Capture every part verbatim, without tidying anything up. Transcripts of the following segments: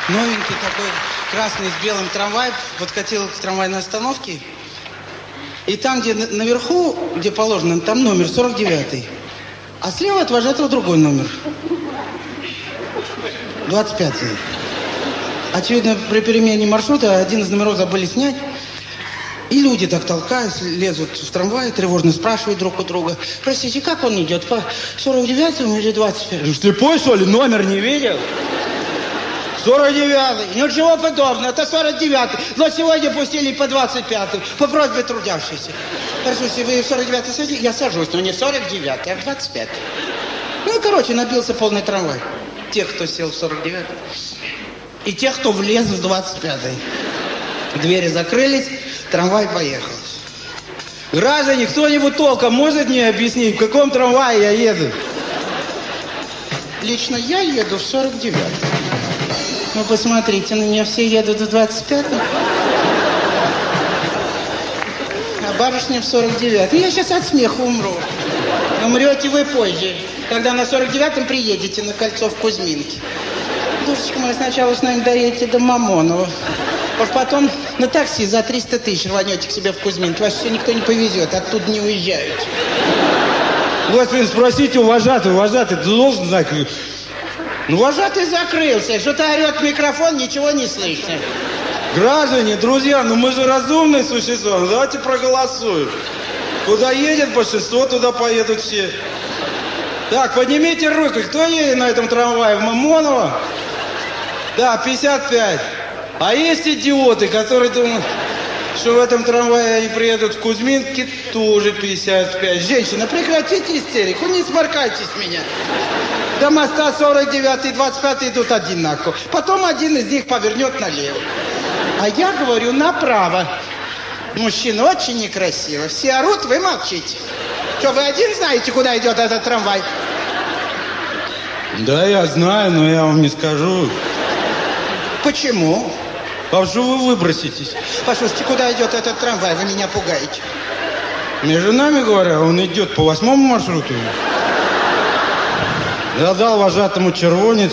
Новенький такой, красный с белым трамвай, подкатил к трамвайной остановке. И там, где наверху, где положено, там номер сорок девятый. А слева от вожатого другой номер. двадцать пятый. Очевидно, при перемене маршрута один из номеров забыли снять. И люди так толкаясь, лезут в трамвай, тревожно спрашивают друг у друга. Простите, как он идет, по сорок девятому или двадцать пятому? Слепой, что ли? Номер не видел? сорок девятый. Ничего подобного, это сорок девятый. Но сегодня пустили по двадцать пятый, по просьбе трудящихся. Простите, вы в сорок девятый садитесь? Я сажусь, но не сорок девятый, а в двадцать пятый. Ну и, короче, набился полный трамвай. Тех, кто сел в сорок девятый, и тех, кто влез в двадцать пятый. Двери закрылись, трамвай поехал. Граждане, кто-нибудь толком может мне объяснить, в каком трамвае я еду? Лично я еду в сорок девятый. Ну, посмотрите, на меня все едут в двадцать пятый. А барышня в сорок девятый. Я сейчас от смеха умру. Умрете вы позже, когда на сорок девятом приедете на кольцо в Кузьминке. Душечка моя, сначала с нами доедете до Мамонова. Уж потом на такси за триста тысяч рванете к себе в Кузьминке. Вас все никто не повезет, оттуда не уезжают. Господин, спросите у вожатого, вожатый, ты должен знать... Ну, вожатый закрылся, что-то орет в микрофон, ничего не слышно. Граждане, друзья, ну мы же разумные существа, ну давайте проголосуем. Куда едет большинство, туда поедут все. Так, поднимите руки, кто едет на этом трамвае, в Мамоново? Да, пятьдесят пять. А есть идиоты, которые думают, что в этом трамвае они приедут в Кузьминки, тоже пятьдесят пять. Женщина, прекратите истерику, не сморкайтесь в меня. До моста сорок девятый, двадцать пятый идут одинаково. Потом один из них повернет налево. А я говорю направо. Мужчина, очень некрасиво. Все орут, вы молчите. Что, вы один знаете, куда идет этот трамвай? Да, я знаю, но я вам не скажу. Почему? А что вы выброситесь? Послушайте, куда идет этот трамвай? Вы меня пугаете. Между нами говоря, он идет по восьмому маршруту. Я дал вожатому червонец.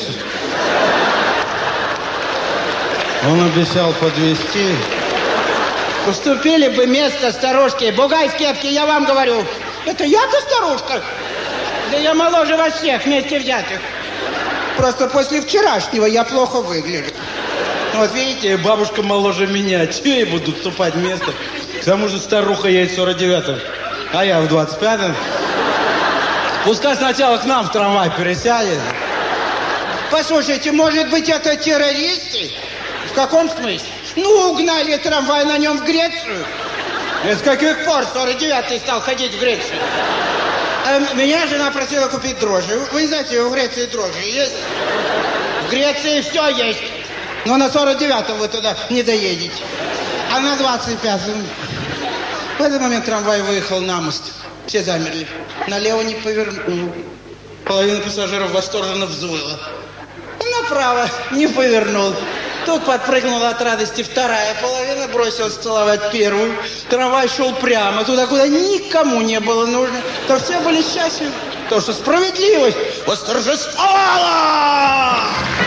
Он обещал подвезти. Уступили бы место старушке. Бугай в кепке, я вам говорю. Это я-то старушка? Да я моложе вас всех вместе взятых. Просто после вчерашнего я плохо выгляжу. Вот видите, бабушка моложе меня. Чего я буду уступать место? К тому же старуха едет в сорок девятом, а я в двадцать пятом. Пускай сначала к нам в трамвай пересядет. Послушайте, может быть, это террористы? В каком смысле? Ну, угнали трамвай на нем в Грецию. И с каких пор сорок девятый стал ходить в Грецию? А меня жена просила купить дрожжи. Вы не знаете, в Греции дрожжи есть? В Греции все есть. Но на сорок девятом вы туда не доедете. А на двадцать пятом... В этот момент трамвай выехал на мост. Все замерли. Налево не повернул. Половина пассажиров восторженно взвыла. И направо не повернул. Тут подпрыгнула от радости вторая половина, бросилась целовать первую. Трамвай шел прямо туда, куда никому не было нужно. То все были счастливы. То, что справедливость восторжествовала!